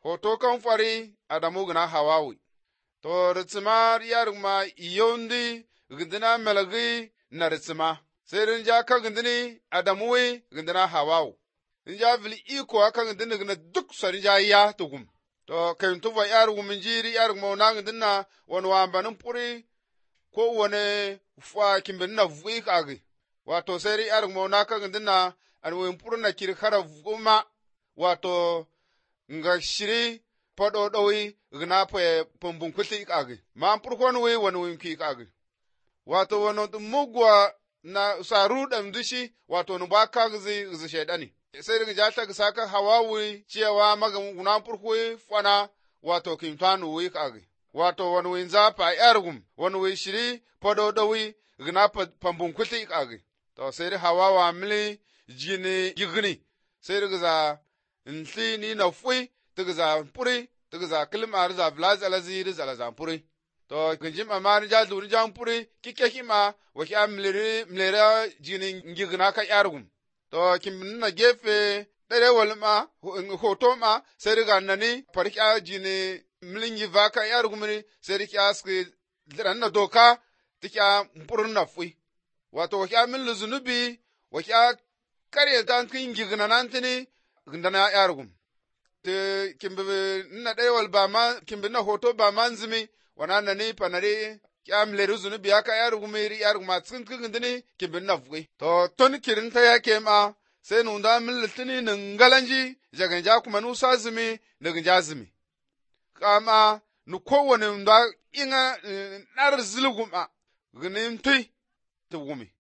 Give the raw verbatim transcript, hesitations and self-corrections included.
hoto kan fari Adamu gina Hawawi. To ritsima yarma iyondi gindina melagi na ritsima. Sai rinja ka gindini Adamuwi gindina Hawawu. Rinja vili iko aka gindini gina duk sa rinja ya tugum. To kayin tuva yar wuminjiri yar gmauna gindina wani wambanin puri ko wani fa kimbin na vuyi kagi. Wato sai ri yar gmauna ka gindina an wani puri na kirkara vuma wato nga shiri podo dowi gna pe pumbun kuti kagi. Ma purkon wi wani win ki kagi. Wato wani mugwa na saru da mdishi wato nuba kagzi gzi shaidani. Sai ringa jata saka Hawawi cewa maga guna purkui fana wato kintanu wi kagi. Wato wani win zapa yargum wani win shiri podo dowi gna pumbun kuti kagi. To sai ri Hawawa mili jini gigni. Sai ringa za nsi ni na fui tigza puri tigza kilma riza vlaza lazi riza laza puri to kinjim amar ja duri jam puri kike kima wa kya mleri mlera jini ngigna ka yargum to kim na gefe dare walma hoto ma sai riga nani farkya jini mlingi vaka yargum ni sai riga ski na doka tikya purun na fui wato wa kya min zunubi wa kya kare dan kin ngigna nantini gindana yargum te kimbe na dayawal ba ma kimbe na hoto ba manzimi wana nani panari kyam le ruzunu biya ka yar gumiri yar guma tsin kin gindini kimbe na fuyi to ton kirin ta yake ma sai nunda min litini ningalanji jagan ja kuma nu sazimi daga jazimi kama nu kowane nda inga nar zilguma ginin tui tugumi